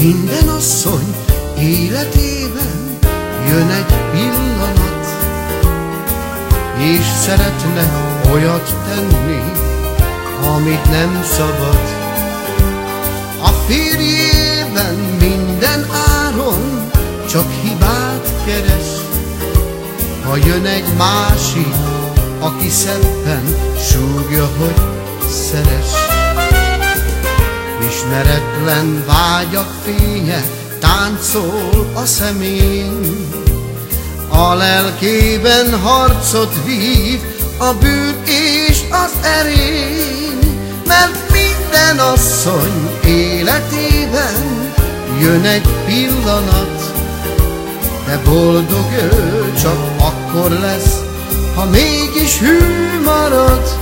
Minden asszony életében jön egy pillanat, és szeretne olyat tenni, amit nem szabad. A férjében minden áron csak hibát keres. Ha jön egy másik, aki szebben súgja, hogy szeres. Ismeretlen vágyak fénye táncol a szemén, a lelkében harcot vív a bűn és az erény. Mert minden asszony életében jön egy pillanat, de boldog ő csak akkor lesz, ha mégis hű marad.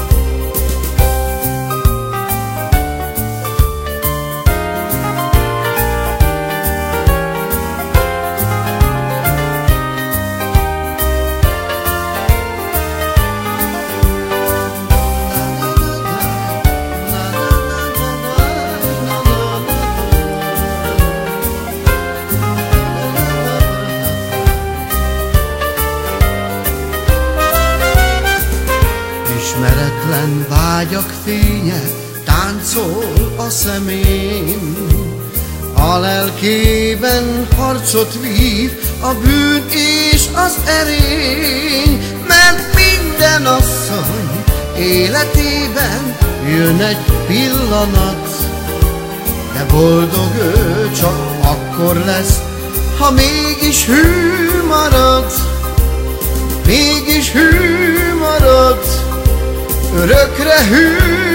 Ismeretlen vágyak fénye táncol a szemén, a lelkében harcot vív a bűn és az erény. Mert minden asszony életében jön egy pillanat, de boldog ő csak akkor lesz, ha mégis hű marad. Mégis hű marad, örökre hű